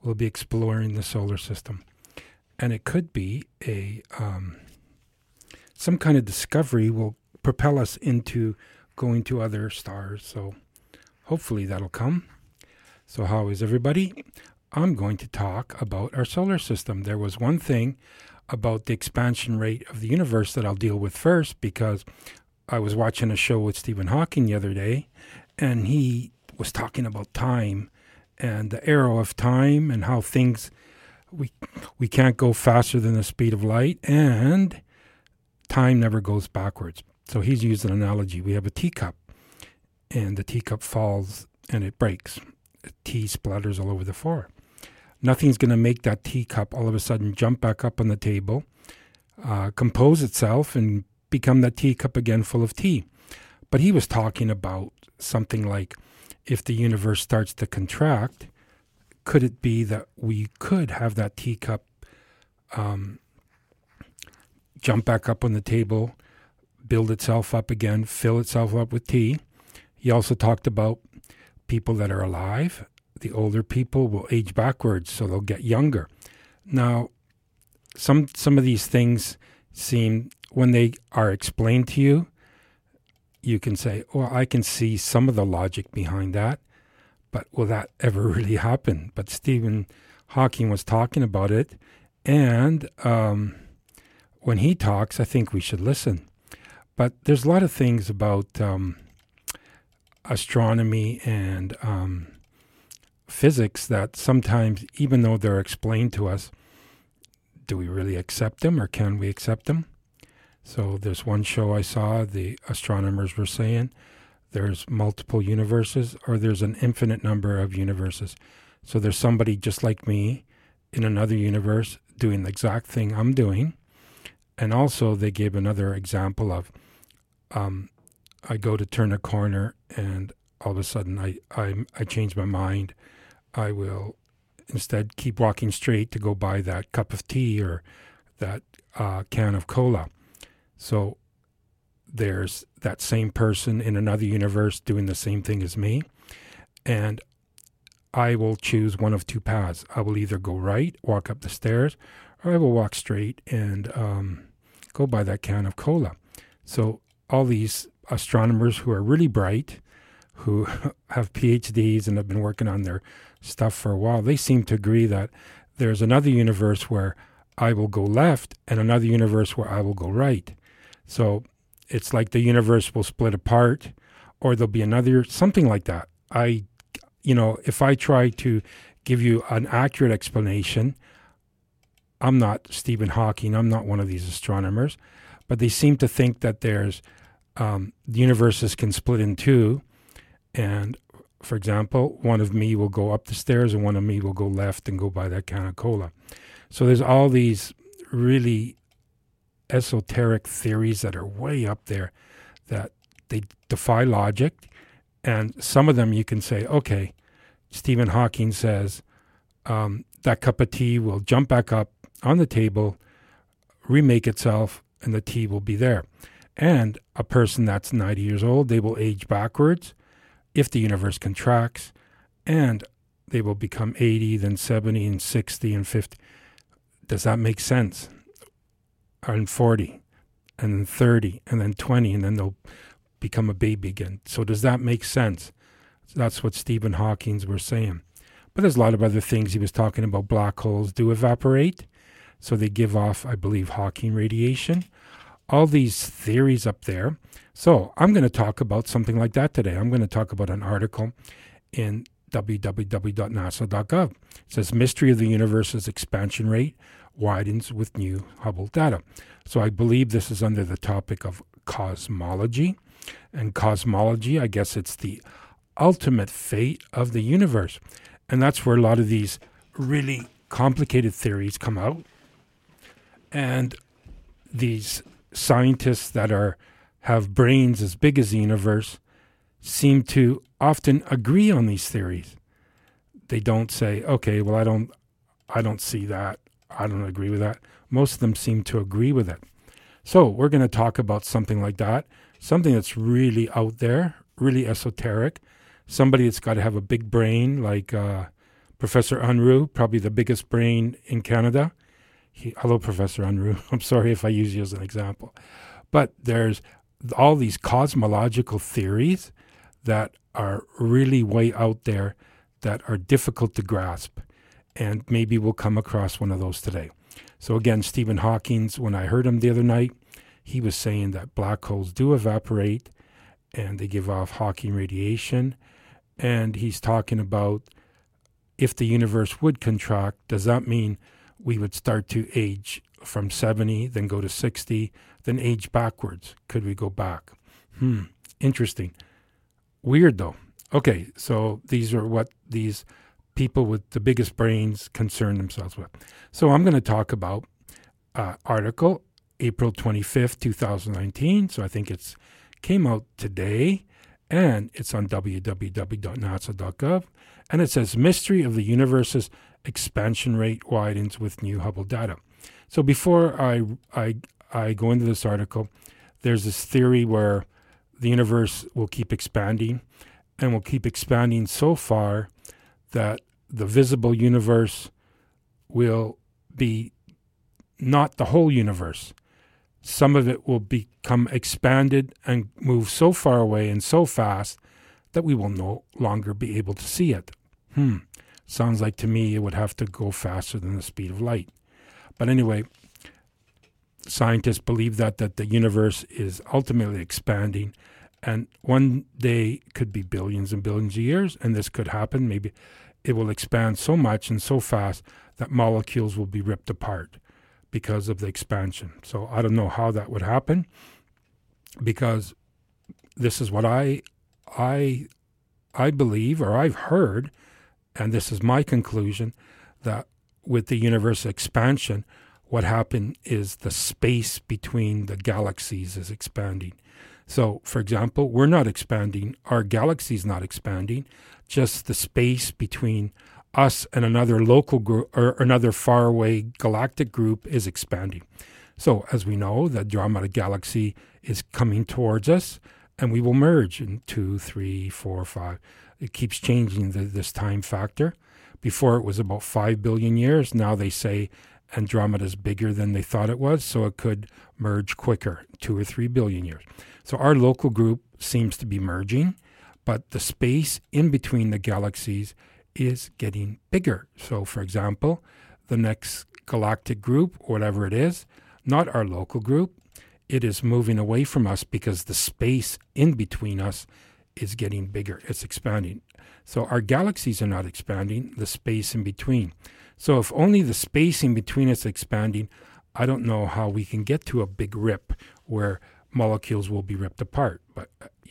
we'll be exploring the solar system. And it could be some kind of discovery will propel us into going to other stars. So hopefully that'll come. So how is everybody? I'm going to talk about our solar system. There was one thing about the expansion rate of the universe that I'll deal with first, because I was watching a show with Stephen Hawking the other day, and he was talking about time and the arrow of time and how things, we can't go faster than the speed of light, and time never goes backwards. So he's used an analogy. We have a teacup, and the teacup falls and it breaks. Tea splatters all over the floor. Nothing's going to make that teacup all of a sudden jump back up on the table, compose itself, and become that teacup again full of tea. But he was talking about something like, if the universe starts to contract, could it be that we could have that teacup jump back up on the table, build itself up again, fill itself up with tea? He also talked about people that are alive. The older people will age backwards, so they'll get younger. Now, some of these things seem, when they are explained to you, you can say, well, I can see some of the logic behind that, but will that ever really happen? But Stephen Hawking was talking about it, and when he talks, I think we should listen. But there's a lot of things about astronomy and physics that sometimes, even though they're explained to us, do we really accept them, or can we accept them? So there's one show I saw, the astronomers were saying there's multiple universes, or there's an infinite number of universes. So there's somebody just like me in another universe doing the exact thing I'm doing. And also they gave another example of I go to turn a corner and all of a sudden I change my mind. I will instead keep walking straight to go buy that cup of tea or that can of cola. So there's that same person in another universe doing the same thing as me, and I will choose one of two paths. I will either go right, walk up the stairs, or I will walk straight and go buy that can of cola. So all these astronomers who are really bright, who have PhDs and have been working on their stuff for a while, they seem to agree that there's another universe where I will go left and another universe where I will go right. So it's like the universe will split apart, or there'll be another, something like that. If I try to give you an accurate explanation, I'm not Stephen Hawking, I'm not one of these astronomers, but they seem to think that there's the universes can split in two, and for example, one of me will go up the stairs and one of me will go left and go buy that can of cola. So there's all these really esoteric theories that are way up there that they defy logic, and some of them you can say, okay, Stephen Hawking says that cup of tea will jump back up on the table, remake itself, and the tea will be there. And a person that's 90 years old, they will age backwards if the universe contracts, and they will become 80, then 70, and 60, and 50. Does that make sense? And 40, and then 30, and then 20, and then they'll become a baby again. So does that make sense? That's what Stephen Hawking were saying. But there's a lot of other things. He was talking about black holes do evaporate, so they give off, I believe, Hawking radiation. All these theories up there. So I'm going to talk about something like that today. I'm going to talk about an article in www.nasa.gov. It says, Mystery of the Universe's Expansion Rate Widens with New Hubble Data. So I believe this is under the topic of cosmology. And cosmology, I guess it's the ultimate fate of the universe. And that's where a lot of these really complicated theories come out. And these scientists that have brains as big as the universe seem to often agree on these theories. They don't say, okay, well, I don't see that. I don't agree with that. Most of them seem to agree with it. So we're going to talk about something like that, something that's really out there, really esoteric, somebody that's got to have a big brain like Professor Unruh, probably the biggest brain in Canada. Hello, Professor Unruh. I'm sorry if I use you as an example. But there's all these cosmological theories that are really way out there that are difficult to grasp. And maybe we'll come across one of those today. So again, Stephen Hawking, when I heard him the other night, he was saying that black holes do evaporate and they give off Hawking radiation. And he's talking about if the universe would contract, does that mean we would start to age from 70, then go to 60, then age backwards? Could we go back? Interesting. Weird, though. Okay, so these are what these people with the biggest brains concern themselves with. So I'm going to talk about article, April 25th, 2019. So I think it's came out today, and it's on www.nasa.gov. And it says, Mystery of the Universe's Expansion Rate Widens with New Hubble Data. So before I go into this article, there's this theory where the universe will keep expanding and will keep expanding so far that the visible universe will be not the whole universe. Some of it will become expanded and move so far away and so fast that we will no longer be able to see it. Sounds like to me it would have to go faster than the speed of light. But anyway, scientists believe that the universe is ultimately expanding, and one day could be billions and billions of years, and this could happen. Maybe it will expand so much and so fast that molecules will be ripped apart because of the expansion. So I don't know how that would happen, because this is what I believe, or I've heard, and this is my conclusion, that with the universe expansion, what happened is the space between the galaxies is expanding. So, for example, we're not expanding, our galaxy's not expanding, just the space between us and another local group or another faraway galactic group is expanding. So, as we know, the Andromeda Galaxy is coming towards us, and we will merge in 2, 3, 4, 5. It keeps changing this time factor. Before it was about 5 billion years. Now they say Andromeda is bigger than they thought it was, so it could merge quicker, 2 or 3 billion years. So our local group seems to be merging, but the space in between the galaxies is getting bigger. So, for example, the next galactic group, whatever it is, not our local group, it is moving away from us because the space in between us is getting bigger. It's expanding. So our galaxies are not expanding, the space in between. So if only the space in between is expanding, I don't know how we can get to a big rip where molecules will be ripped apart. But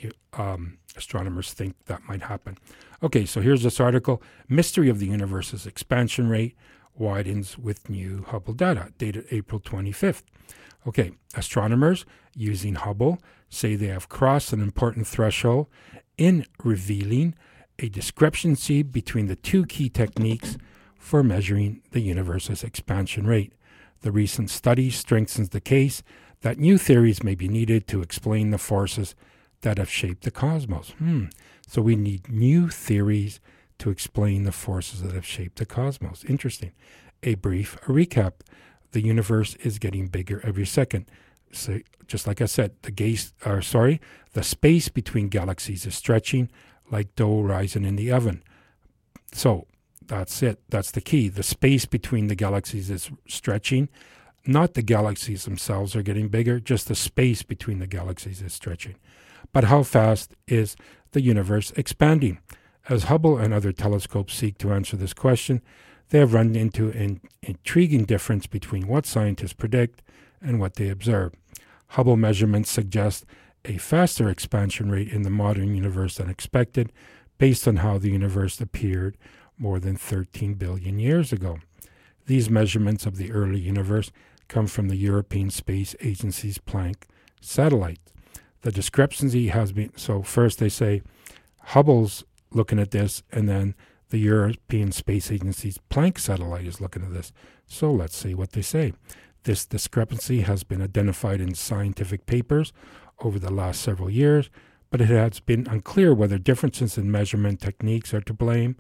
astronomers think that might happen. Okay, so here's this article. Mystery of the Universe's Expansion Rate Widens with New Hubble Data, dated April 25th. Okay, astronomers using Hubble say they have crossed an important threshold in revealing a discrepancy between the two key techniques for measuring the universe's expansion rate. The recent study strengthens the case that new theories may be needed to explain the forces that have shaped the cosmos. So we need new theories to explain the forces that have shaped the cosmos. Interesting. A recap. The universe is getting bigger every second. So just like I said, the space between galaxies is stretching like dough rising in the oven. So that's it. That's the key. The space between the galaxies is stretching. Not the galaxies themselves are getting bigger, just the space between the galaxies is stretching. But how fast is the universe expanding? As Hubble and other telescopes seek to answer this question, they have run into an intriguing difference between what scientists predict and what they observe. Hubble measurements suggest a faster expansion rate in the modern universe than expected, based on how the universe appeared more than 13 billion years ago. These measurements of the early universe come from the European Space Agency's Planck satellite. The discrepancy has been, so first they say Hubble's looking at this, and then the European Space Agency's Planck satellite is looking at this. So let's see what they say. This discrepancy has been identified in scientific papers over the last several years, but it has been unclear whether differences in measurement techniques are to blame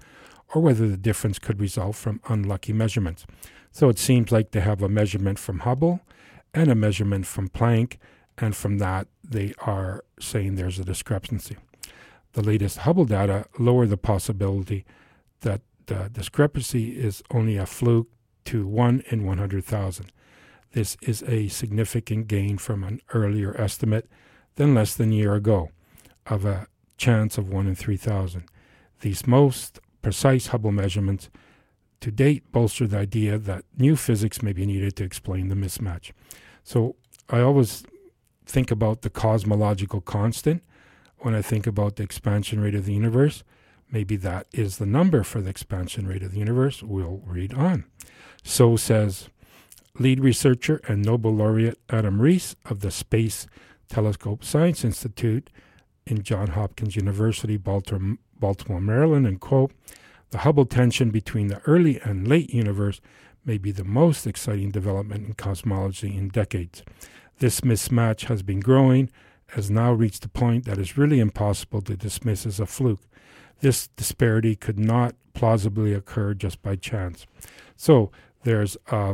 or whether the difference could result from unlucky measurements. So it seems like they have a measurement from Hubble and a measurement from Planck, and from that they are saying there's a discrepancy. The latest Hubble data lower the possibility that the discrepancy is only a fluke to 1 in 100,000. This is a significant gain from an earlier estimate than less than a year ago of a chance of 1 in 3,000. These most precise Hubble measurements to date bolster the idea that new physics may be needed to explain the mismatch. So I always think about the cosmological constant when I think about the expansion rate of the universe. Maybe that is the number for the expansion rate of the universe. We'll read on. So says lead researcher and Nobel laureate Adam Rees of the Space Telescope Science Institute in Johns Hopkins University, Baltimore, Maryland, and quote, "The Hubble tension between the early and late universe may be the most exciting development in cosmology in decades. This mismatch has been growing, has now reached a point that is really impossible to dismiss as a fluke. This disparity could not plausibly occur just by chance." So there's a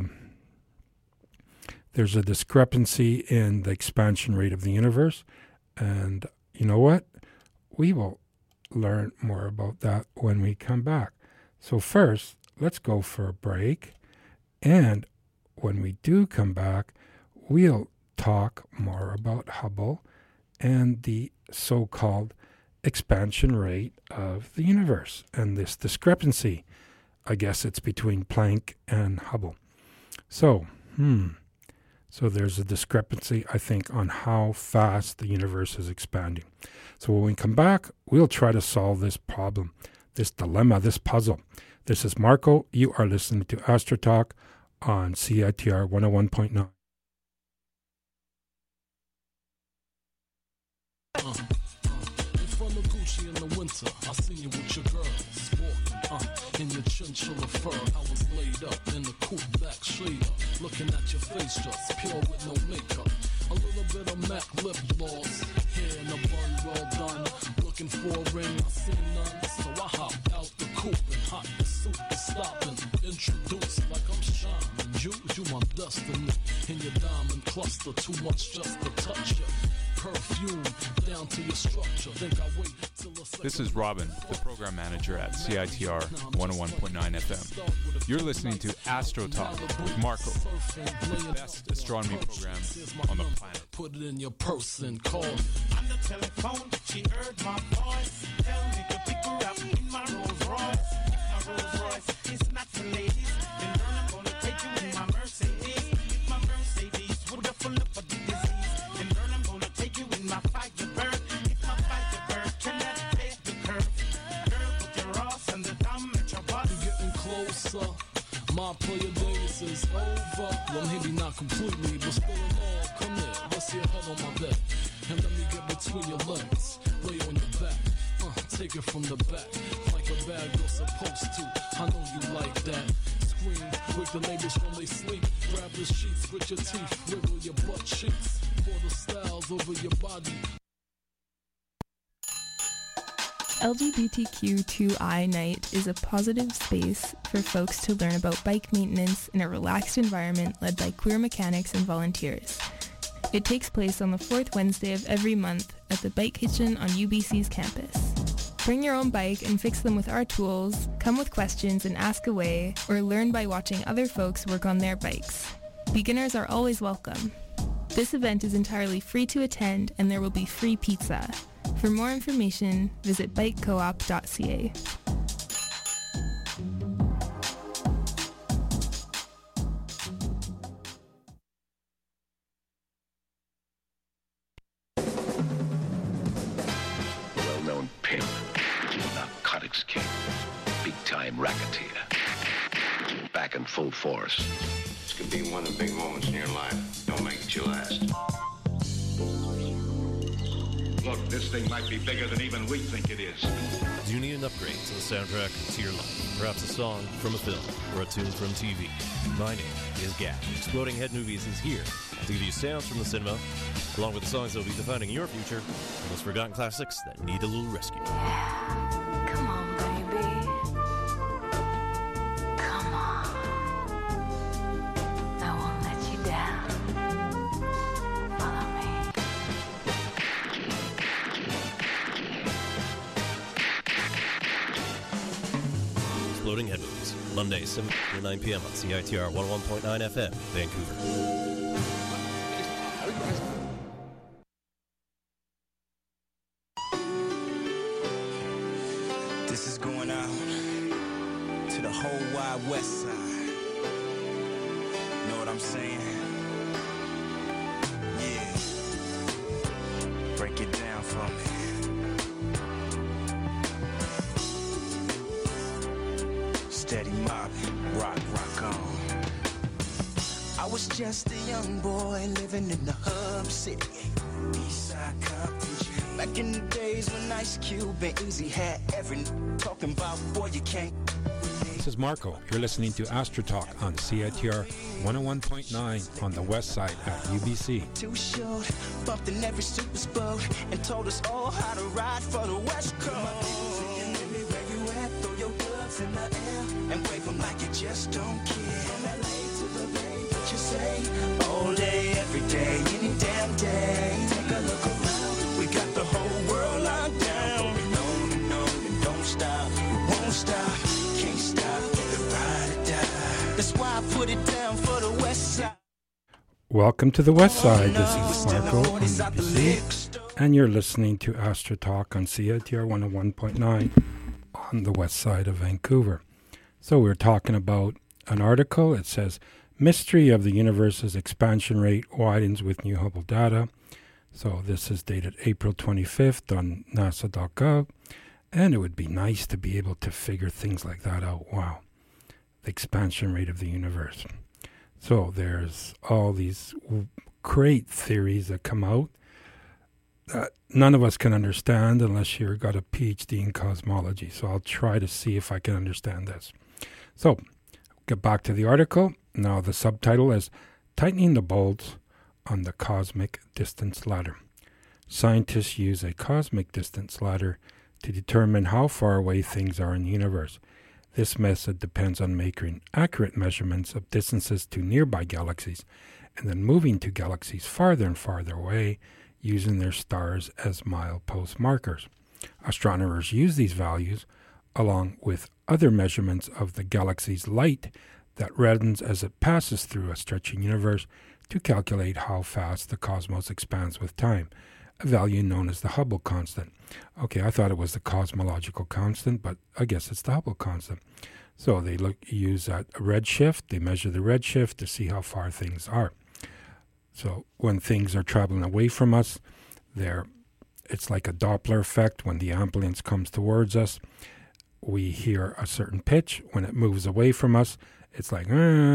discrepancy in the expansion rate of the universe, and you know what? We will learn more about that when we come back. So first, let's go for a break, and when we do come back, we'll talk more about Hubble and the so-called expansion rate of the universe and this discrepancy. I guess it's between Planck and Hubble. So there's a discrepancy, I think, on how fast the universe is expanding. So when we come back, we'll try to solve this problem, this dilemma, this puzzle. This is Marco. You are listening to Astro Talk on CITR 101.9. In front of Gucci in the winter, I seen you with your girls walking, in your chinchilla fur. I was laid up in the coupe back shader, looking at your face just pure with no makeup. A little bit of MAC lip gloss, hair in a bun well done. Looking for a ring, I seen none, so I hopped out the coupe and hot the suit to stop and introduce like I'm shining. You my destiny in your diamond cluster, too much just to touch you. Perfume down to your structure. Think I wait till This is Robin, the program manager at CITR 101.9 FM. You're listening to Astro Talk with Marco, the best astronomy program on the planet. Put it in your purse and call. On the telephone, she heard my voice. Tell me to pick her up in my Rolls Royce. My Rolls Royce is not for ladies. Then I'm gonna take you in my Mercedes. My Mercedes with a full up of the disease. Then I'm gonna take you in my Firebird. If my Firebird cannot pay the curve. Girl, put your ass on the thumb at your butt. You're getting closer. My player days is over. Well, maybe not completely, but still in all. Come here, rest your head on my bed. And let me get between your legs. Lay on your back. Take it from the back. Like a bad girl supposed to. I know you like that. Scream, wake the neighbors from they sleep. Grab the sheets with your teeth. Wiggle your butt cheeks. Pour the styles over your body. LGBTQ2I Night is a positive space for folks to learn about bike maintenance in a relaxed environment led by queer mechanics and volunteers. It takes place on the fourth Wednesday of every month at the Bike Kitchen on UBC's campus. Bring your own bike and fix them with our tools, come with questions and ask away, or learn by watching other folks work on their bikes. Beginners are always welcome. This event is entirely free to attend and there will be free pizza. For more information, visit bikecoop.ca. Well-known pimp, narcotics king, big-time racketeer, back in full force. This could be one of the big moments in your life. Don't make it your last. Look, this thing might be bigger than even we think it is. Do you need an upgrade to the soundtrack to your life? Perhaps a song from a film or a tune from TV? My name is Gap. Exploding Head Movies is here to give you sounds from the cinema, along with the songs that will be defining your future, and those forgotten classics that need a little rescue. Come on, baby. Exploding Head Movies, Monday, 7 to 9 p.m. on CITR 101.9 FM, Vancouver. This is going out to the whole wide west side. Know what I'm saying? Yeah. Break it down for me. Steady mobbing, rock on. I was just a young boy living in the hub city, Eastside Compton. Back in the days when Ice Cube and Easy had every talking about, boy, you can't. This is Marco. You're listening to Astro Talk on CITR 101.9 on the west side at UBC. Too short, bumped in every super boat and told us all how to ride for the West Coast. Where you at, throw your gloves in the air and wave them like you just don't care. From LA to the Bay, what you say? All day, every day, any damn day. Take a look around, we got the whole world locked down. Going on and don't stop, we won't stop, can't stop, the ride or die. That's why I put it down for the West Side. Welcome to the west side. This is Marco on UBC, and you're listening to Astro Talk on CITR 101.9 on the west side of Vancouver. So we're talking about an article. It says, Mystery of the Universe's Expansion Rate Widens with New Hubble Data. So this is dated April 25th on NASA.gov. And it would be nice to be able to figure things like that out. Wow. The expansion rate of the universe. So there's all these great theories that come out that none of us can understand unless you've got a PhD in cosmology. So I'll try to see if I can understand this. So get back to the article. Now the subtitle is Tightening the Bolts on the Cosmic Distance Ladder. Scientists use a cosmic distance ladder to determine how far away things are in the universe. This method depends on making accurate measurements of distances to nearby galaxies and then moving to galaxies farther and farther away using their stars as milepost markers. Astronomers use these values along with other measurements of the galaxy's light that reddens as it passes through a stretching universe to calculate how fast the cosmos expands with time, a value known as the Hubble constant. Okay, I thought it was the cosmological constant, but I guess it's the Hubble constant. So they use a redshift. They measure the redshift to see how far things are. So when things are traveling away from us, it's like a Doppler effect. When the ambulance comes towards us, we hear a certain pitch. When it moves away from us, it's like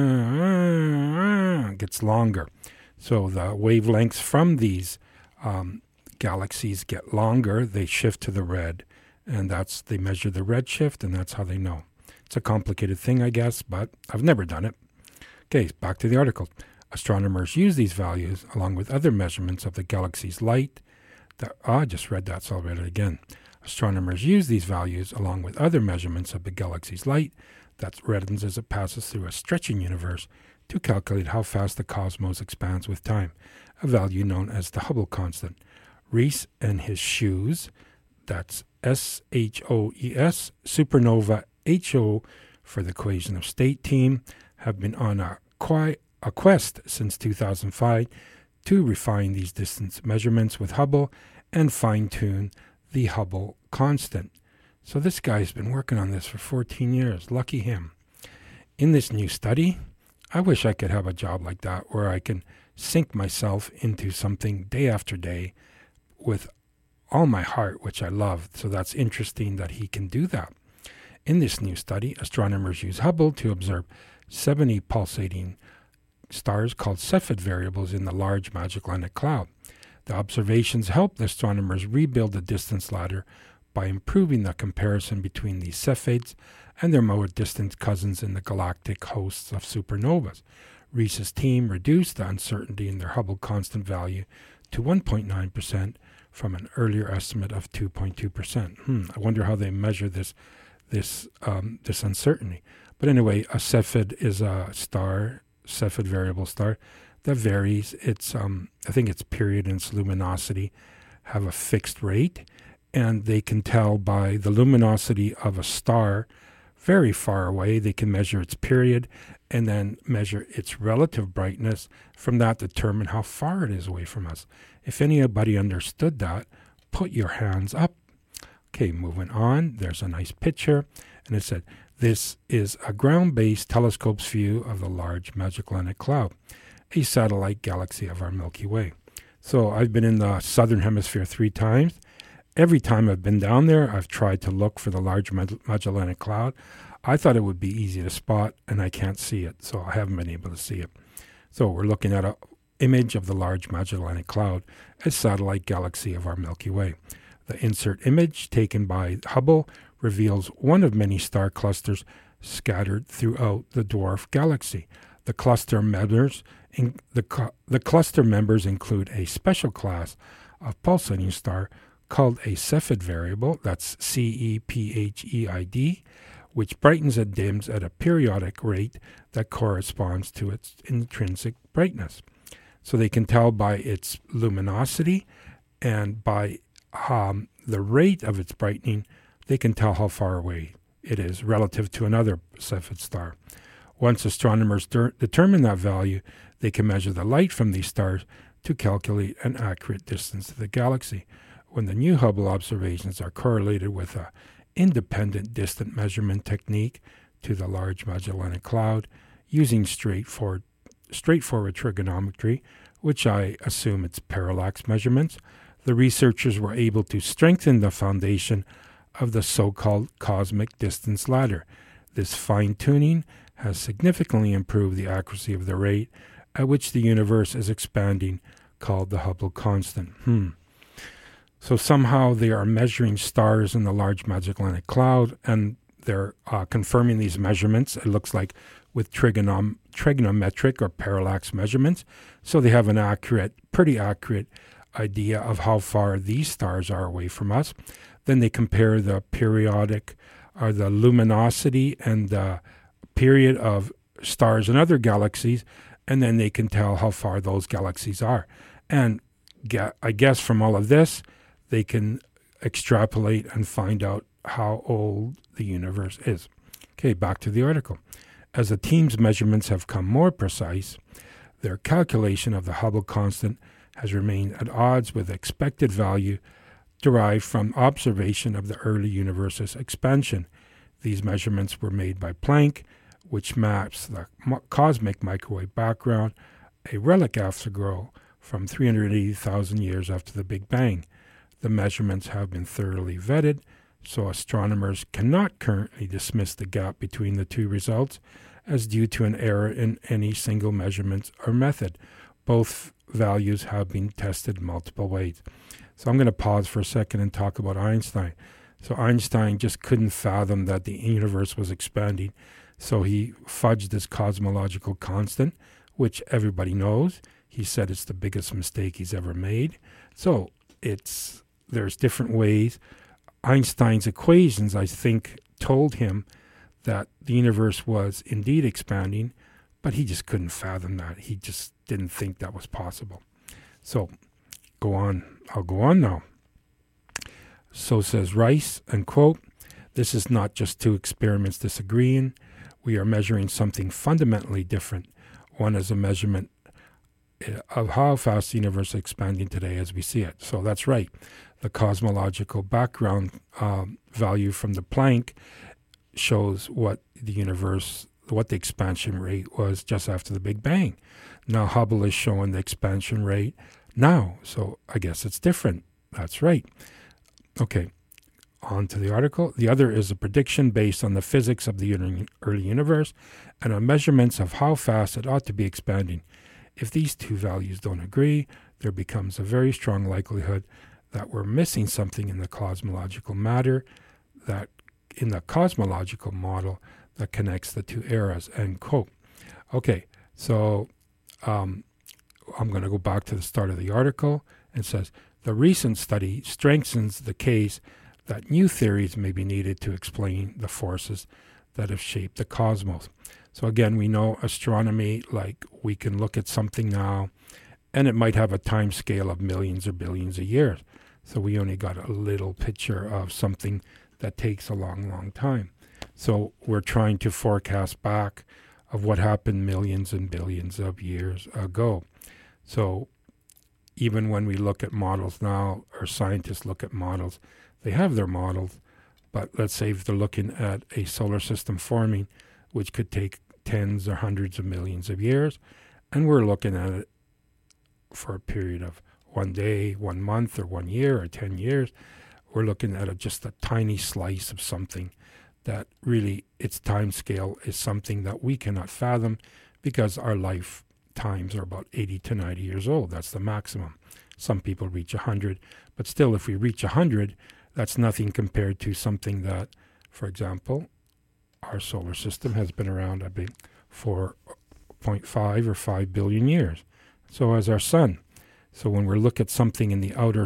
it gets longer. So the wavelengths from these galaxies get longer. They shift to the red, and they measure the redshift, and that's how they know. It's a complicated thing, I guess, but I've never done it. Okay, back to the article. Astronomers use these values along with other measurements of the galaxy's light. I just read that, so I'll read it again. Astronomers use these values along with other measurements of the galaxy's light that reddens as it passes through a stretching universe to calculate how fast the cosmos expands with time, a value known as the Hubble constant. Reese and his shoes, that's SHOES, Supernova HO for the equation of state team, have been on a quest since 2005 to refine these distance measurements with Hubble and fine-tune the Hubble constant. So this guy's been working on this for 14 years. Lucky him. In this new study, I wish I could have a job like that where I can sink myself into something day after day with all my heart, which I love. So that's interesting that he can do that. In this new study, astronomers use Hubble to observe 70 pulsating stars called Cepheid variables in the Large Magellanic Cloud. The observations help the astronomers rebuild the distance ladder by improving the comparison between these Cepheids and their more distant cousins in the galactic hosts of supernovas. Reese's team reduced the uncertainty in their Hubble constant value to 1.9% from an earlier estimate of 2.2%. I wonder how they measure this uncertainty. But anyway, a Cepheid is a star, Cepheid variable star, that varies. It's I think its period and its luminosity have a fixed rate, and they can tell by the luminosity of a star very far away. They can measure its period and then measure its relative brightness. From that, determine how far it is away from us. If anybody understood that, put your hands up. Okay, moving on. There's a nice picture, and it said, this is a ground-based telescope's view of the Large Magellanic Cloud, a satellite galaxy of our Milky Way. So I've been in the southern hemisphere 3 times. Every time I've been down there, I've tried to look for the Large Magellanic Cloud. I thought it would be easy to spot, and I can't see it, so I haven't been able to see it. So we're looking at an image of the Large Magellanic Cloud, a satellite galaxy of our Milky Way. The insert image taken by Hubble reveals one of many star clusters scattered throughout the dwarf galaxy. The cluster members include a special class of pulsating star called a Cepheid variable, that's Cepheid, which brightens and dims at a periodic rate that corresponds to its intrinsic brightness. So they can tell by its luminosity and by the rate of its brightening, they can tell how far away it is relative to another Cepheid star. Once astronomers determine that value, they can measure the light from these stars to calculate an accurate distance to the galaxy. When the new Hubble observations are correlated with an independent distant measurement technique to the Large Magellanic Cloud using straightforward trigonometry, which I assume it's parallax measurements, the researchers were able to strengthen the foundation of the so-called cosmic distance ladder. This fine-tuning has significantly improved the accuracy of the rate at which the universe is expanding, called the Hubble constant. So somehow they are measuring stars in the Large Magellanic Cloud, and they're confirming these measurements, it looks like, with trigonometric or parallax measurements. So they have an pretty accurate idea of how far these stars are away from us. Then they compare the periodic or the luminosity and the period of stars in other galaxies, and then they can tell how far those galaxies are. And I guess from all of this, they can extrapolate and find out how old the universe is. Okay, back to the article. As the team's measurements have come more precise, their calculation of the Hubble constant has remained at odds with the expected value derived from observation of the early universe's expansion. These measurements were made by Planck, which maps the cosmic microwave background, a relic afterglow from 380,000 years after the Big Bang. The measurements have been thoroughly vetted, so astronomers cannot currently dismiss the gap between the two results as due to an error in any single measurement or method. Both values have been tested multiple ways. So I'm going to pause for a second and talk about Einstein. So Einstein just couldn't fathom that the universe was expanding, so he fudged his cosmological constant, which everybody knows. He said it's the biggest mistake he's ever made. So there's different ways. Einstein's equations, I think, told him that the universe was indeed expanding, but he just couldn't fathom that. He just didn't think that was possible. So go on. I'll go on now. So says Rice, and quote, "This is not just two experiments disagreeing. We are measuring something fundamentally different. One is a measurement of how fast the universe is expanding today as we see it." So that's right. The cosmological background value from the Planck shows what the expansion rate was just after the Big Bang. Now Hubble is showing the expansion rate now, so I guess it's different. That's right. Okay, on to the article. The other is a prediction based on the physics of the early universe and on measurements of how fast it ought to be expanding. If these two values don't agree, there becomes a very strong likelihood that we're missing something in the cosmological matter, that in the cosmological model that connects the two eras, end quote. Okay, so I'm going to go back to the start of the article. It says, the recent study strengthens the case that new theories may be needed to explain the forces that have shaped the cosmos. So again, we know astronomy, like we can look at something now, and it might have a time scale of millions or billions of years. So we only got a little picture of something that takes a long, long time. So we're trying to forecast back of what happened millions and billions of years ago. So even when we look at models now, or scientists look at models, they have their models, but let's say if they're looking at a solar system forming, which could take tens or hundreds of millions of years, and we're looking at it for a period of 1 day, 1 month, or 1 year, or 10 years, we're looking at just a tiny slice of something that really its time scale is something that we cannot fathom, because our lifetimes are about 80 to 90 years old. That's the maximum. Some people reach 100, but still, if we reach 100, that's nothing compared to something that, for example, our solar system has been around, I think, for 0.5 or 5 billion years. So as our sun. So when we look at something in the outer,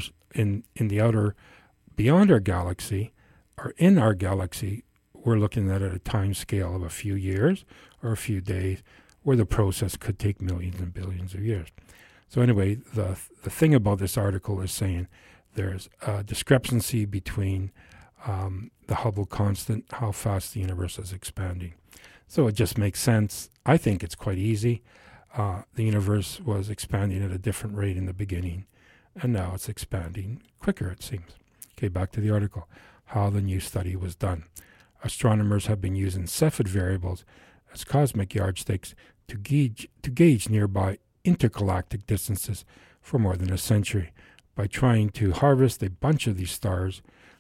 beyond our galaxy, or in our galaxy, we're looking at a time scale of a few years or a few days, where the process could take millions and billions of years. So anyway, the thing about this article is saying there's a discrepancy between the Hubble constant, how fast the universe is expanding. So it just makes sense. I think it's quite easy. The universe was expanding at a different rate in the beginning, and now it's expanding quicker, it seems. Okay, back to the article. How the new study was done. Astronomers have been using Cepheid variables as cosmic yardsticks to gauge nearby intergalactic distances for more than a century. By trying to harvest a bunch of these stars,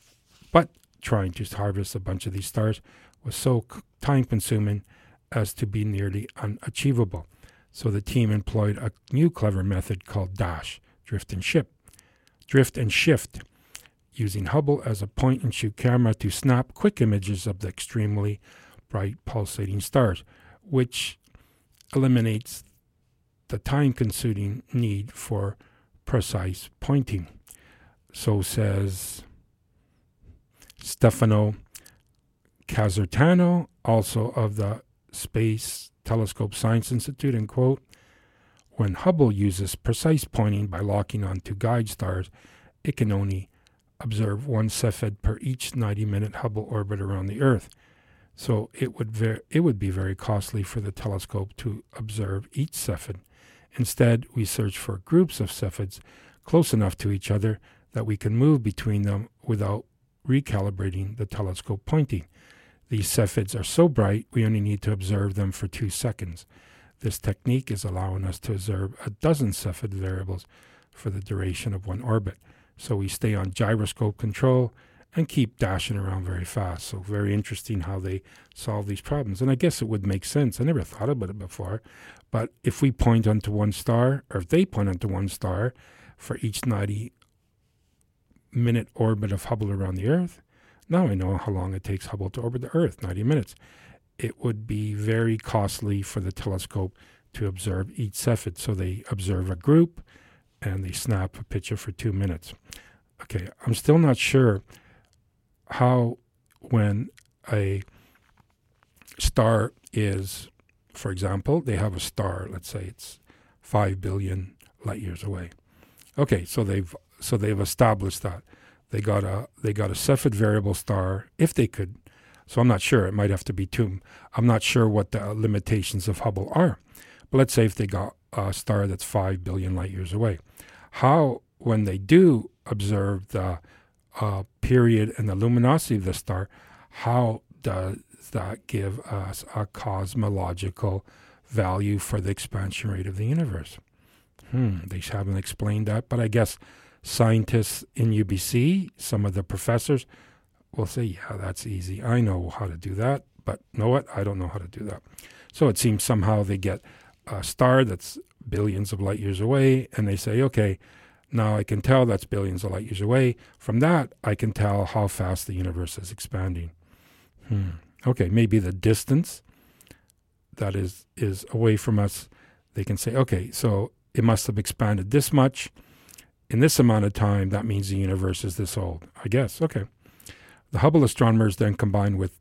was so time-consuming as to be nearly unachievable. So the team employed a new clever method called DASH, drift and shift, using Hubble as a point-and-shoot camera to snap quick images of the extremely bright pulsating stars, which eliminates the time-consuming need for precise pointing. So says Stefano Casertano, also of the Space Telescope Science Institute, and quote, when Hubble uses precise pointing by locking onto guide stars, it can only observe one Cepheid per each 90-minute Hubble orbit around the Earth. So it would be very costly for the telescope to observe each Cepheid. Instead, we search for groups of Cepheids close enough to each other that we can move between them without recalibrating the telescope pointing. These Cepheids are so bright, we only need to observe them for 2 seconds. This technique is allowing us to observe a dozen Cepheid variables for the duration of one orbit. So we stay on gyroscope control and keep dashing around very fast. So very interesting how they solve these problems. And I guess it would make sense. I never thought about it before. But if we point onto one star, or if they point onto one star for each 90-minute orbit of Hubble around the Earth, now I know how long it takes Hubble to orbit the Earth, 90 minutes. It would be very costly for the telescope to observe each Cepheid. So they observe a group and they snap a picture for 2 minutes. Okay, I'm still not sure how, when a star is, for example, they have a star, let's say it's 5 billion light years away. Okay, so they've established that. They got a Cepheid variable star, if they could. So I'm not sure. It might have to be 2. I'm not sure what the limitations of Hubble are. But let's say if they got a star that's 5 billion light years away. How, when they do observe the period and the luminosity of the star, how does that give us a cosmological value for the expansion rate of the universe? They haven't explained that, but I guess scientists in UBC, some of the professors, will say, yeah, that's easy. I know how to do that, but know what? I don't know how to do that. So it seems somehow they get a star that's billions of light years away, and they say, okay, now I can tell that's billions of light years away. From that, I can tell how fast the universe is expanding. Okay, maybe the distance that is away from us, they can say, okay, so it must have expanded this much in this amount of time. That means the universe is this old, I guess. Okay. The Hubble astronomers then combined with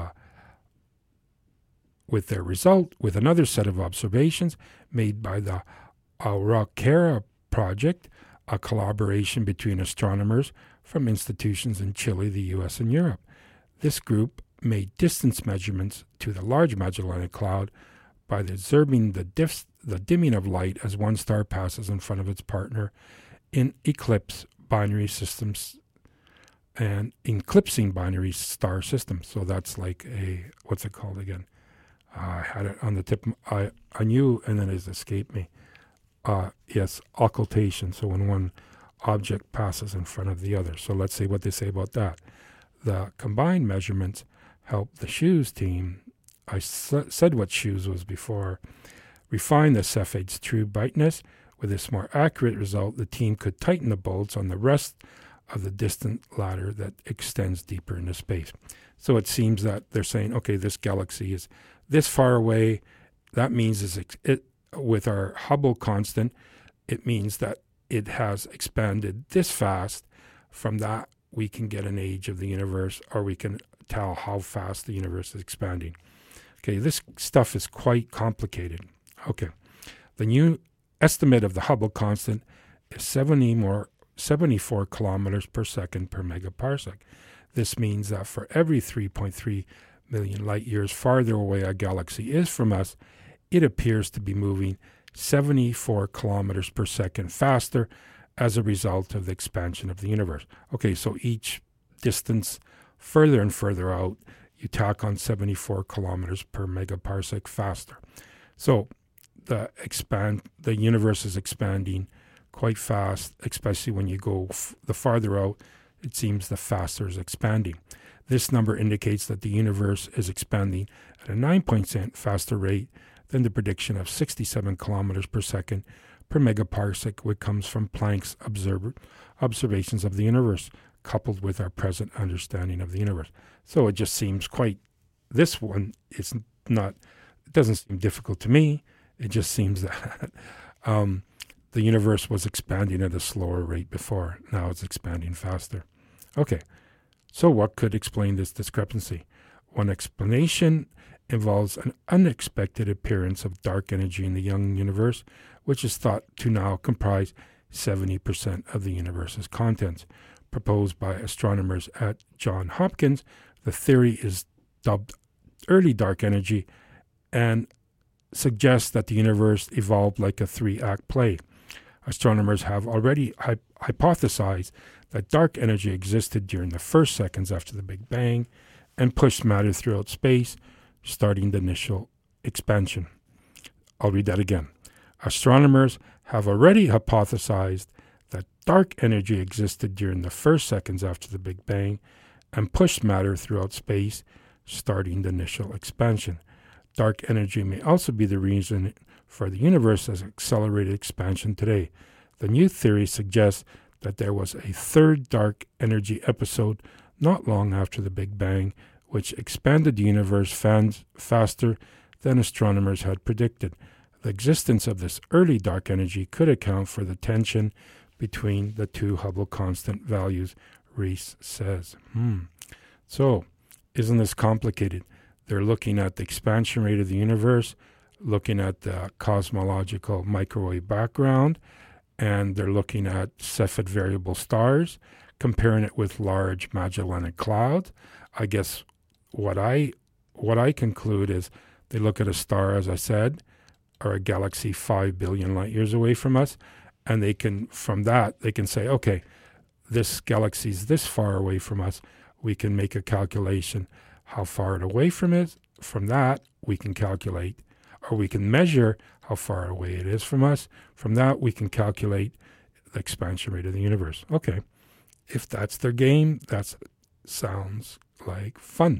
their result with another set of observations made by the Araucarian project, a collaboration between astronomers from institutions in Chile, the U.S., and Europe. This group made distance measurements to the Large Magellanic Cloud by observing the dimming of light as one star passes in front of its partner in eclipse binary systems and eclipsing binary star systems. So that's like a, what's it called again? I had it on the tip. I knew, and then it escaped me. Yes, occultation. So when one object passes in front of the other. So let's see what they say about that. The combined measurements help the SHOES team. I said what SHOES was before. Refine the Cepheids' true brightness. With this more accurate result, the team could tighten the bolts on the rest of the distant ladder that extends deeper into space. So it seems that they're saying, okay, this galaxy is this far away. That means with our Hubble constant, it means that it has expanded this fast. From that, we can get an age of the universe, or we can tell how fast the universe is expanding. Okay, this stuff is quite complicated. Okay, the new estimate of the Hubble constant is 74 kilometers per second per megaparsec. This means that for every 3.3 million light years farther away a galaxy is from us, it appears to be moving 74 kilometers per second faster as a result of the expansion of the universe. Okay, so each distance further and further out, you tack on 74 kilometers per megaparsec faster. So the universe is expanding quite fast, especially when you go the farther out, it seems the faster it's expanding. This number indicates that the universe is expanding at a 9% faster rate than the prediction of 67 kilometers per second per megaparsec, which comes from Planck's observations of the universe, coupled with our present understanding of the universe. So it just seems this one is not, it doesn't seem difficult to me. It just seems that the universe was expanding at a slower rate before. Now it's expanding faster. Okay, so what could explain this discrepancy? One explanation involves an unexpected appearance of dark energy in the young universe, which is thought to now comprise 70% of the universe's contents. Proposed by astronomers at Johns Hopkins, the theory is dubbed early dark energy and suggests that the universe evolved like a 3-act play. Astronomers have already hypothesized that dark energy existed during the first seconds after the Big Bang and pushed matter throughout space, starting the initial expansion. I'll read that again. Astronomers have already hypothesized that dark energy existed during the first seconds after the Big Bang and pushed matter throughout space, starting the initial expansion. Dark energy may also be the reason for the universe's accelerated expansion today. The new theory suggests that there was a third dark energy episode not long after the Big Bang, which expanded the universe faster than astronomers had predicted. The existence of this early dark energy could account for the tension between the two Hubble constant values, Reese says. So, isn't this complicated? They're looking at the expansion rate of the universe, looking at the cosmological microwave background, and they're looking at Cepheid variable stars, comparing it with large Magellanic Clouds. I guess what I conclude is they look at a star, as I said, or a galaxy 5 billion light years away from us, and they can say, okay, this galaxy is this far away from us. We can make a calculation how far away from it. From that, we can calculate, or we can measure how far away it is from us. From that, we can calculate the expansion rate of the universe. Okay, if that's their game, that sounds like fun.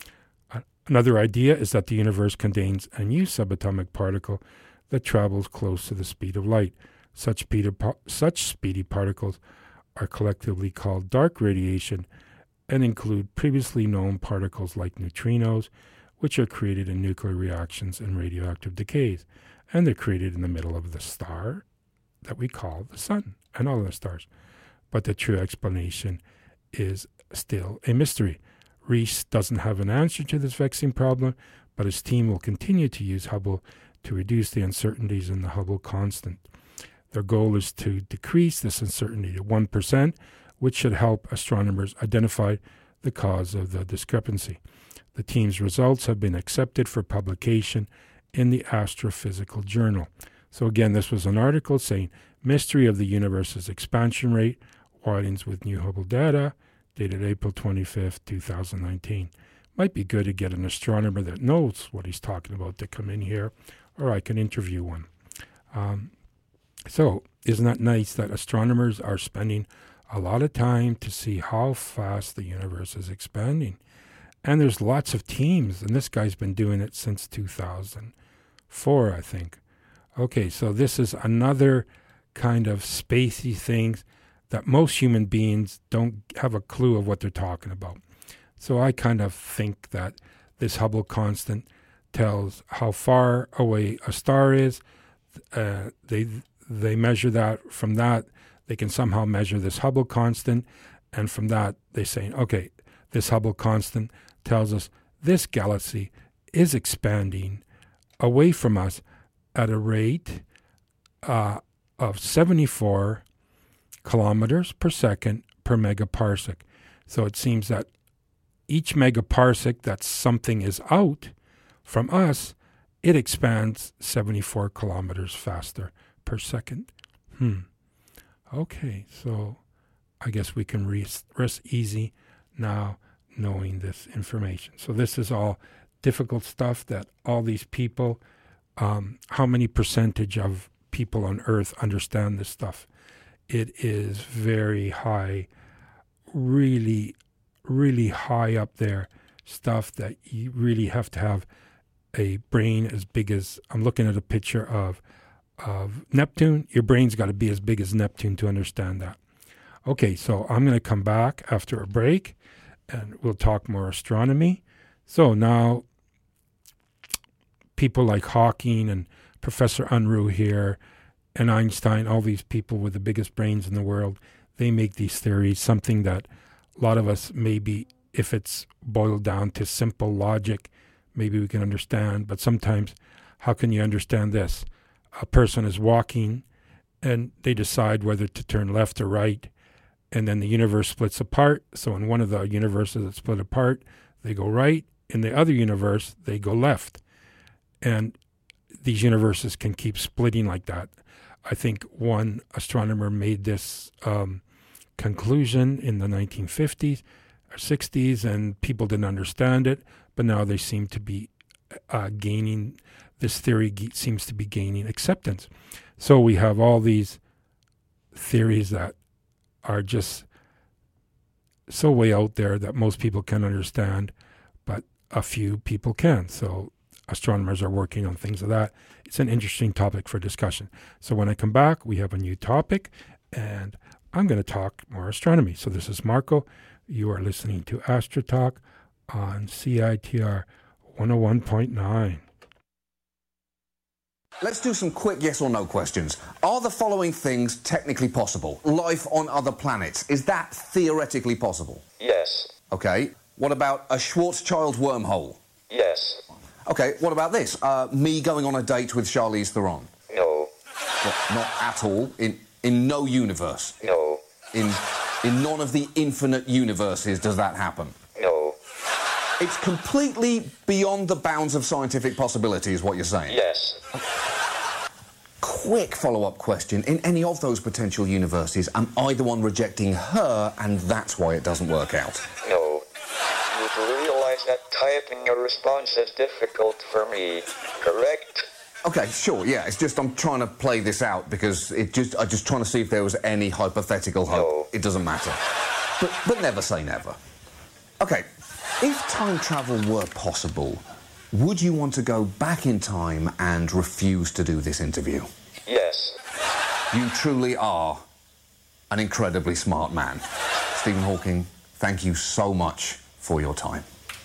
Another idea is that the universe contains a new subatomic particle that travels close to the speed of light. Such speedy particles are collectively called dark radiation and include previously known particles like neutrinos, which are created in nuclear reactions and radioactive decays, and they're created in the middle of the star that we call the sun and all the stars. But the true explanation is still a mystery. Reese doesn't have an answer to this vexing problem, but his team will continue to use Hubble to reduce the uncertainties in the Hubble constant. Their goal is to decrease this uncertainty to 1%, which should help astronomers identify the cause of the discrepancy. The team's results have been accepted for publication in the Astrophysical Journal. So again, this was an article saying, Mystery of the Universe's Expansion Rate, widens with new Hubble data, dated April 25th, 2019. Might be good to get an astronomer that knows what he's talking about to come in here, or I can interview one. So isn't that nice that astronomers are spending a lot of time to see how fast the universe is expanding? And there's lots of teams, and this guy's been doing it since 2004, I think. Okay, so this is another kind of spacey thing that most human beings don't have a clue of what they're talking about. So I kind of think that this Hubble constant tells how far away a star is. They measure that. From that, they can somehow measure this Hubble constant. And from that, they're saying, okay, this Hubble constant tells us this galaxy is expanding away from us at a rate of 74 kilometers per second per megaparsec. So it seems that each megaparsec that something is out from us, it expands 74 kilometers faster per second. Okay, so I guess we can rest easy now knowing this information. So this is all difficult stuff that all these people, how many percentage of people on Earth understand this stuff? It is very high, really, really high up there, stuff that you really have to have a brain as big as, I'm looking at a picture of Neptune. Your brain's got to be as big as Neptune to understand that. Okay, so I'm going to come back after a break, and we'll talk more astronomy. So now, people like Hawking and Professor Unruh here, and Einstein, all these people with the biggest brains in the world, they make these theories, something that a lot of us maybe, if it's boiled down to simple logic, maybe we can understand. But sometimes, how can you understand this? A person is walking, and they decide whether to turn left or right, and then the universe splits apart. So in one of the universes that split apart, they go right. In the other universe, they go left. And these universes can keep splitting like that. I think one astronomer made this conclusion in the 1950s or 60s, and people didn't understand it, but now they seem to be gaining, this theory seems to be gaining acceptance. So we have all these theories that are just so way out there that most people can understand, but a few people can. So astronomers are working on things like that. It's an interesting topic for discussion. So when I come back, we have a new topic, and I'm going to talk more astronomy. So this is Marco. You are listening to Astro Talk on CITR 101.9. Let's do some quick yes or no questions. Are the following things technically possible? Life on other planets, is that theoretically possible? Yes. Okay. What about a Schwarzschild wormhole? Yes. Okay, what about this? Me going on a date with Charlize Theron? No. What, not at all? In no universe? No. In none of the infinite universes does that happen? No. It's completely beyond the bounds of scientific possibility, is what you're saying? Yes. Quick follow-up question. In any of those potential universes, am I the one rejecting her, and that's why it doesn't work out? No. You do realize that typing your response is difficult for me, correct? Okay, sure, yeah. It's just I'm trying to play this out because I'm just trying to see if there was any hypothetical hope. No. It doesn't matter. But never say never. Okay, if time travel were possible, would you want to go back in time and refuse to do this interview? Yes. You truly are an incredibly smart man. Stephen Hawking, thank you so much for your time.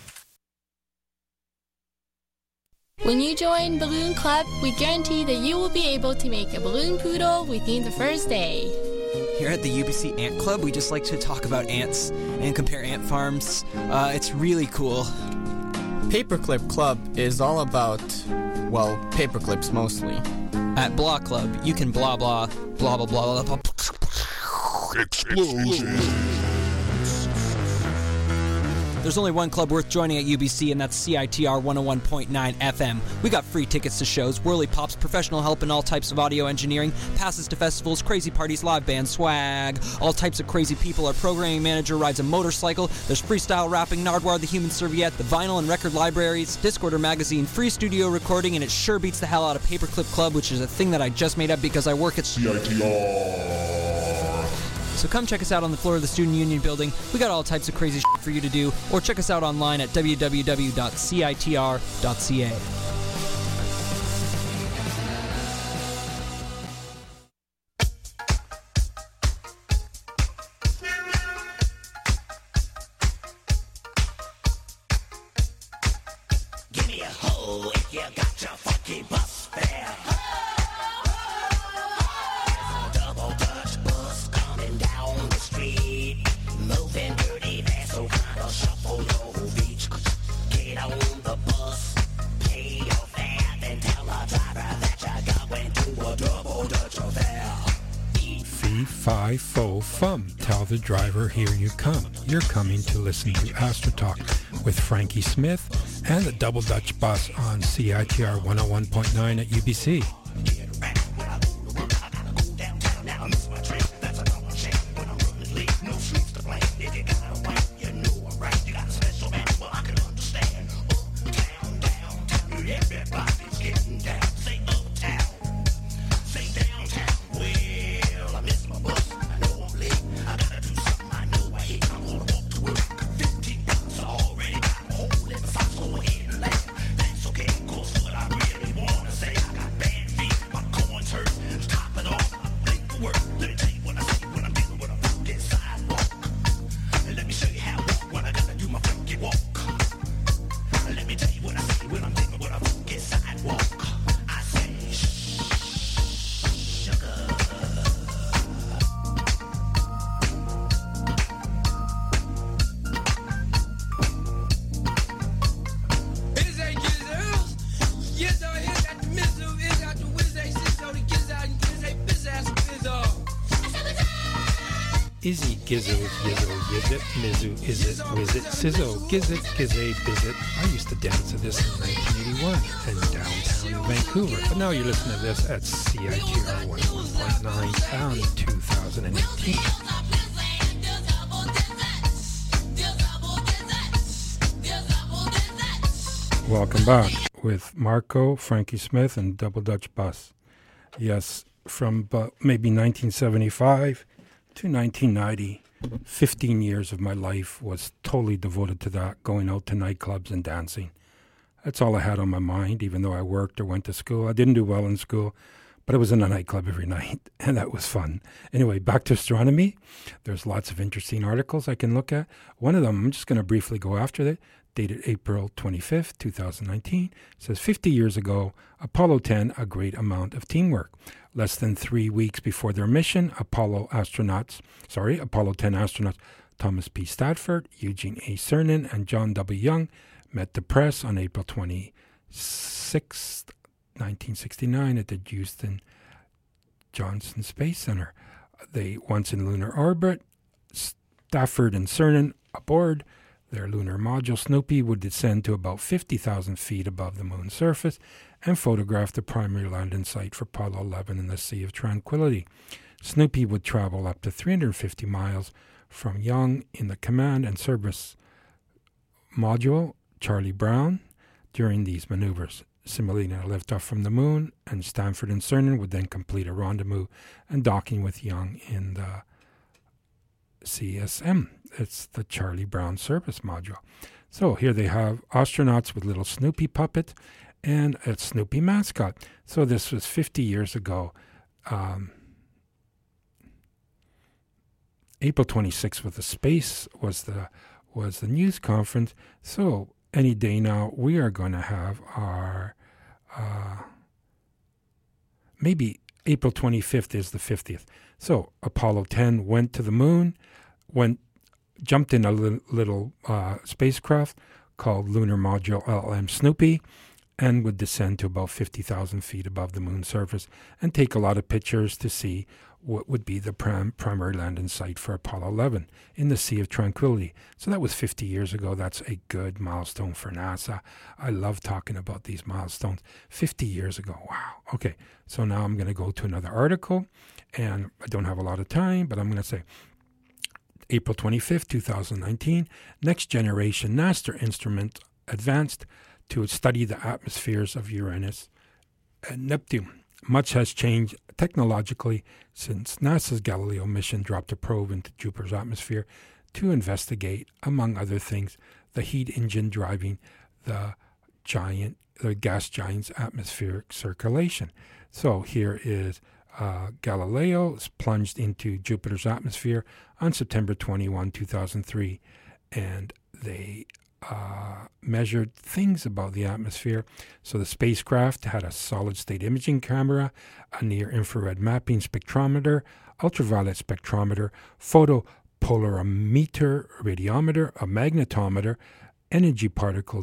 When you join Balloon Club, we guarantee that you will be able to make a balloon poodle within the first day. Here at the UBC Ant Club, we just like to talk about ants and compare ant farms. It's really cool. Paperclip Club is all about, well, paperclips mostly. At Blah Club, you can blah blah, blah blah blah blah. Explosions. There's only one club worth joining at UBC, and that's CITR 101.9 FM. We got free tickets to shows, whirly pops, professional help in all types of audio engineering, passes to festivals, crazy parties, live band swag, all types of crazy people. Our programming manager rides a motorcycle. There's freestyle rapping, Nardwar the Human Serviette, the vinyl and record libraries, Discorder magazine, free studio recording, and it sure beats the hell out of Paperclip Club, which is a thing that I just made up because I work at CITR. So come check us out on the floor of the Student Union building. We got all types of crazy shit for you to do, or check us out online at www.citr.ca. Give me a hoe if you got your funky bus fare. Moving dirty, that's so kind of shuffle your beach. Get on the bus, pay your fare, then tell the driver that you're going to a double Dutch affair. Fee, fi, fo, fum. Tell the driver, here you come. You're coming to listen to Astro Talk with Frankie Smith and the Double Dutch Bus on CITR 101.9 at UBC. Izzy, Gizzo, Gizzo, Yizzit, Mizu, Izzit, Wizzit, Sizzo, Gizzit, Gizzay, Bizzit. I used to dance to this in 1981 in downtown Vancouver, but now you're listening to this at CITR 101.9 and 2018. Welcome back with Marco, Frankie Smith, and Double Dutch Bus. Yes, from maybe 1975 to 1990, 15 years of my life was totally devoted to that, going out to nightclubs and dancing. That's all I had on my mind, even though I worked or went to school. I didn't do well in school, but I was in a nightclub every night, and that was fun. Anyway, back to astronomy. There's lots of interesting articles I can look at. One of them, I'm just going to briefly go after it, dated April 25th, 2019, says 50 years ago, Apollo 10, a great amount of teamwork. Less than 3 weeks before their mission, Apollo 10 astronauts Thomas P. Stafford, Eugene A. Cernan, and John W. Young met the press on April 26, 1969 at the Houston Johnson Space Center. They once in lunar orbit, Stafford and Cernan aboard their lunar module Snoopy would descend to about 50,000 feet above the moon's surface and photograph the primary landing site for Apollo 11 in the Sea of Tranquility. Snoopy would travel up to 350 miles from Young in the command and service module Charlie Brown during these maneuvers, simulating a liftoff from the moon, and Stafford and Cernan would then complete a rendezvous and docking with Young in the CSM. It's the Charlie Brown service module. So here they have astronauts with little Snoopy puppet and a Snoopy mascot. So this was 50 years ago. April 26th was the news conference. So any day now we are going to have our maybe April 25th is the 50th. So Apollo 10 went to the moon, jumped in a little spacecraft called Lunar Module LM Snoopy, and would descend to about 50,000 feet above the moon's surface and take a lot of pictures to see what would be the primary landing site for Apollo 11 in the Sea of Tranquility. So that was 50 years ago. That's a good milestone for NASA. I love talking about these milestones. 50 years ago. Wow. Okay, so now I'm going to go to another article, and I don't have a lot of time, but I'm going to say April 25th, 2019, Next Generation NASA instrument advanced to study the atmospheres of Uranus and Neptune. Much has changed technologically since NASA's Galileo mission dropped a probe into Jupiter's atmosphere to investigate, among other things, the heat engine driving the gas giant's atmospheric circulation. So here is Galileo plunged into Jupiter's atmosphere on September 21, 2003, and they measured things about the atmosphere. So the spacecraft had a solid-state imaging camera, a near-infrared mapping spectrometer, ultraviolet spectrometer, photopolarimeter, radiometer, a magnetometer, energetic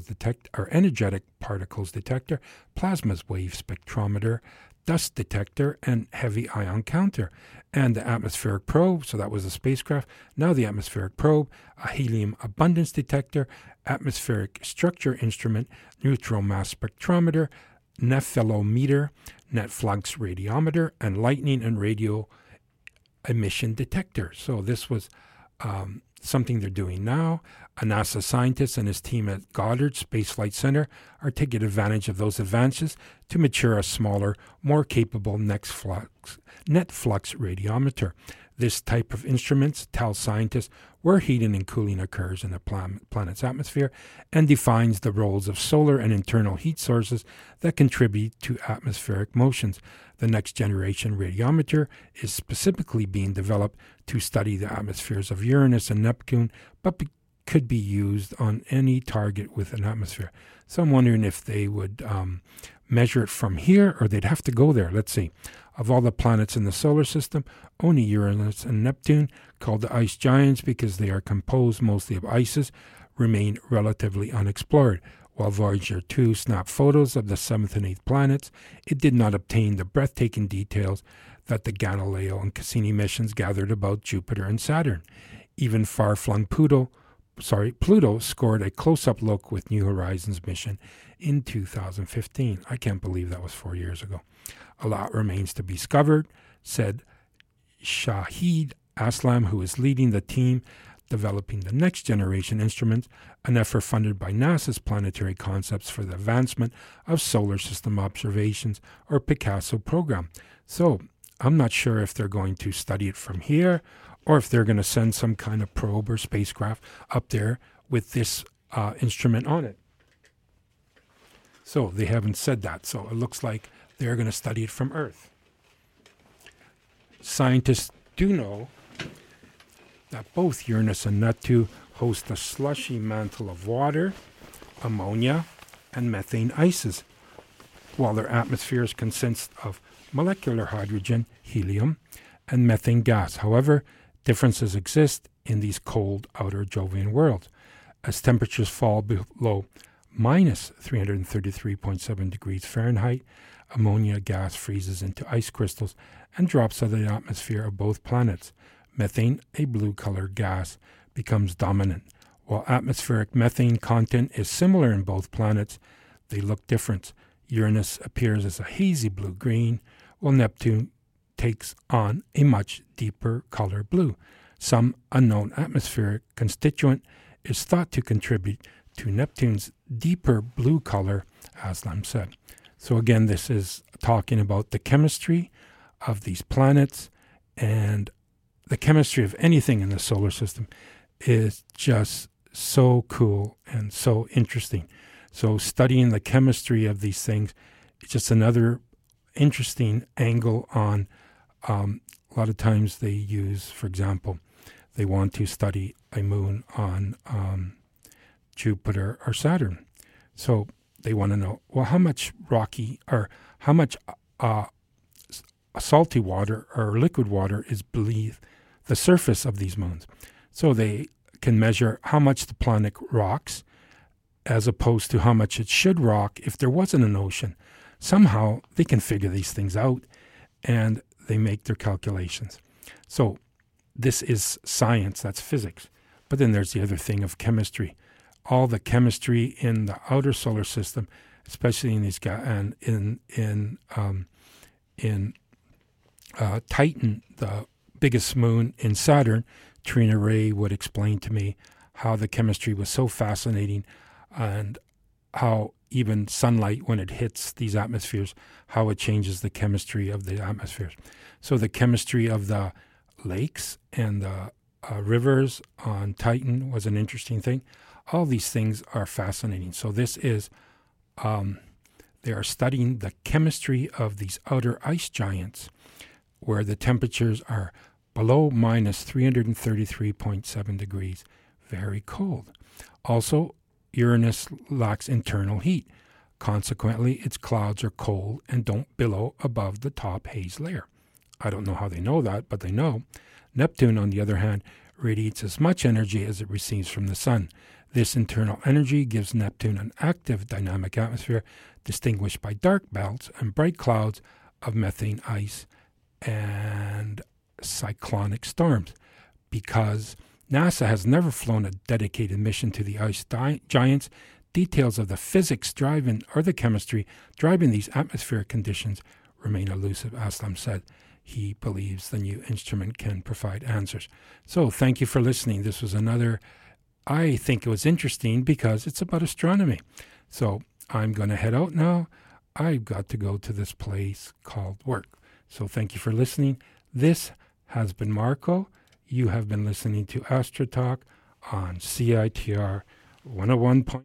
particles detector, plasma wave spectrometer, dust detector, and heavy ion counter. And the atmospheric probe, so that was the spacecraft. Now the atmospheric probe, a helium abundance detector, atmospheric structure instrument, neutral mass spectrometer, nephelometer, net flux radiometer, and lightning and radio emission detector. So this was something they're doing now. A NASA scientist and his team at Goddard Space Flight Center are taking advantage of those advances to mature a smaller, more capable net flux radiometer. This type of instruments tells scientists where heating and cooling occurs in the planet's atmosphere and defines the roles of solar and internal heat sources that contribute to atmospheric motions. The next generation radiometer is specifically being developed to study the atmospheres of Uranus and Neptune, but could be used on any target with an atmosphere. So I'm wondering if they would measure it from here, or they'd have to go there. Let's see. Of all the planets in the solar system, only Uranus and Neptune, called the ice giants because they are composed mostly of ices, remain relatively unexplored. While Voyager 2 snapped photos of the 7th and 8th planets, it did not obtain the breathtaking details that the Galileo and Cassini missions gathered about Jupiter and Saturn. Even far-flung Pluto scored a close-up look with New Horizons mission in 2015. I can't believe that was 4 years ago. A lot remains to be discovered, said Shahid Aslam, who is leading the team developing the next generation instruments, an effort funded by NASA's Planetary Concepts for the Advancement of Solar System Observations, or Picasso program. So I'm not sure if they're going to study it from here or if they're going to send some kind of probe or spacecraft up there with this instrument on it. So they haven't said that. So it looks like they're going to study it from Earth. Scientists do know that both Uranus and Neptune host a slushy mantle of water, ammonia, and methane ices, while their atmospheres consist of molecular hydrogen, helium, and methane gas. However, differences exist in these cold outer Jovian worlds. As temperatures fall below minus 333.7 degrees Fahrenheit, ammonia gas freezes into ice crystals and drops out of the atmosphere of both planets. Methane, a blue-colored gas, becomes dominant. While atmospheric methane content is similar in both planets, they look different. Uranus appears as a hazy blue-green, while Neptune takes on a much deeper color blue. Some unknown atmospheric constituent is thought to contribute to Neptune's deeper blue color, Aslam said. So again, this is talking about the chemistry of these planets, and the chemistry of anything in the solar system is just so cool and so interesting. So studying the chemistry of these things is just another interesting angle on a lot of times they use, for example, they want to study a moon on Jupiter or Saturn. So they want to know, well, how much rocky or how much salty water or liquid water is beneath the surface of these moons. So they can measure how much the planet rocks as opposed to how much it should rock if there wasn't an ocean. Somehow they can figure these things out, and they make their calculations. So this is science, that's physics. But then there's the other thing of chemistry. All the chemistry in the outer solar system, especially in these and in Titan, the biggest moon in Saturn, Trina Ray would explain to me how the chemistry was so fascinating, and how even sunlight, when it hits these atmospheres, how it changes the chemistry of the atmospheres. So the chemistry of the lakes and the rivers on Titan was an interesting thing. All these things are fascinating. So this is, they are studying the chemistry of these outer ice giants, where the temperatures are below minus 333.7 degrees, very cold. Also, Uranus lacks internal heat. Consequently, its clouds are cold and don't billow above the top haze layer. I don't know how they know that, but they know. Neptune, on the other hand, radiates as much energy as it receives from the sun. This internal energy gives Neptune an active dynamic atmosphere distinguished by dark belts and bright clouds of methane ice and cyclonic storms. Because NASA has never flown a dedicated mission to the ice giants, details of the physics driving or the chemistry driving these atmospheric conditions remain elusive. Aslam said he believes the new instrument can provide answers. So thank you for listening. This was another, I think it was interesting because it's about astronomy. So I'm going to head out now. I've got to go to this place called work. So thank you for listening. This has been Marco. You have been listening to Astro Talk on CITR 101.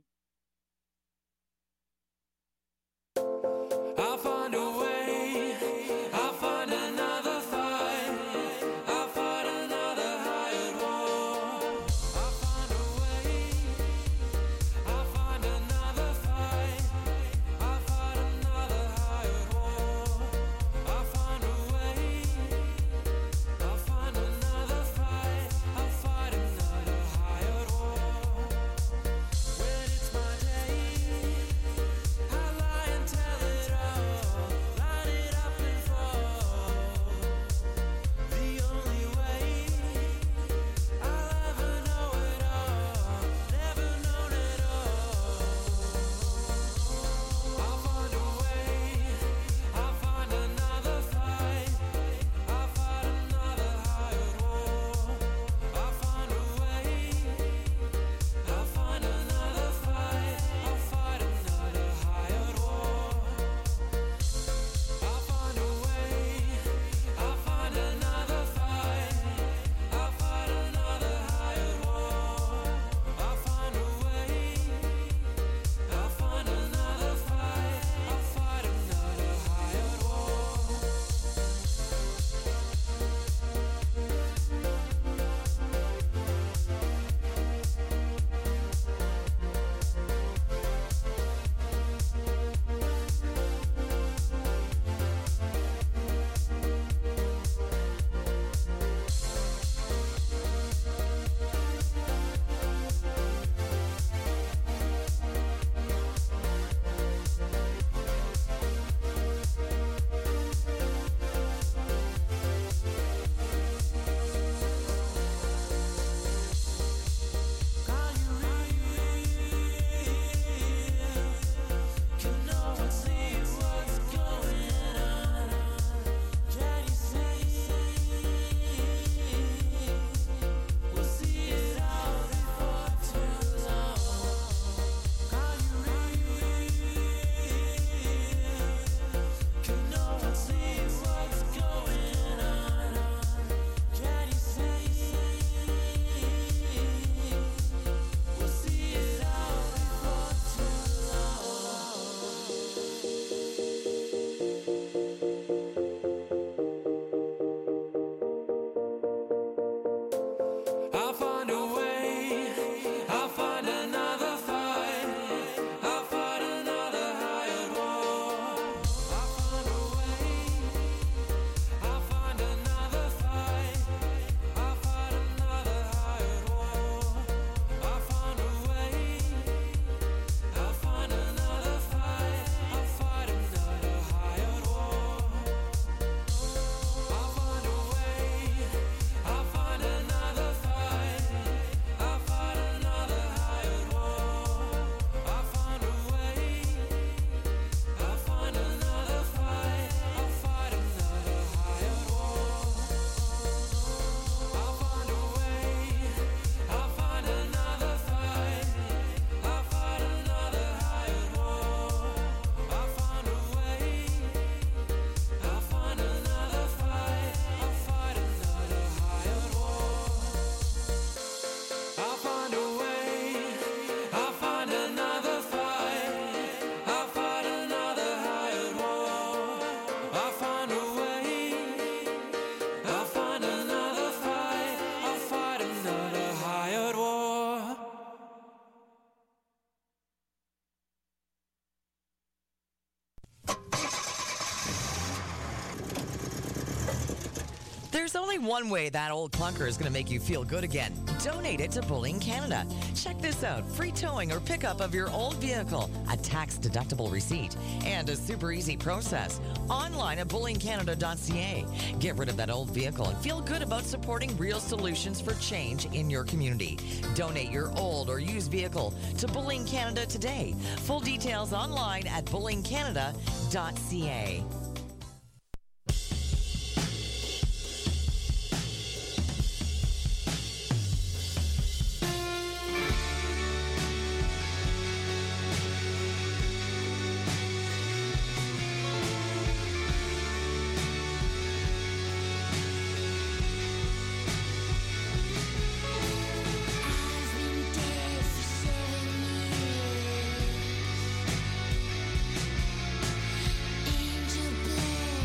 There's only one way that old clunker is going to make you feel good again. Donate it to Bullying Canada. Check this out. Free towing or pickup of your old vehicle, a tax-deductible receipt, and a super easy process. Online at bullyingcanada.ca. Get rid of that old vehicle and feel good about supporting real solutions for change in your community. Donate your old or used vehicle to Bullying Canada today. Full details online at bullyingcanada.ca.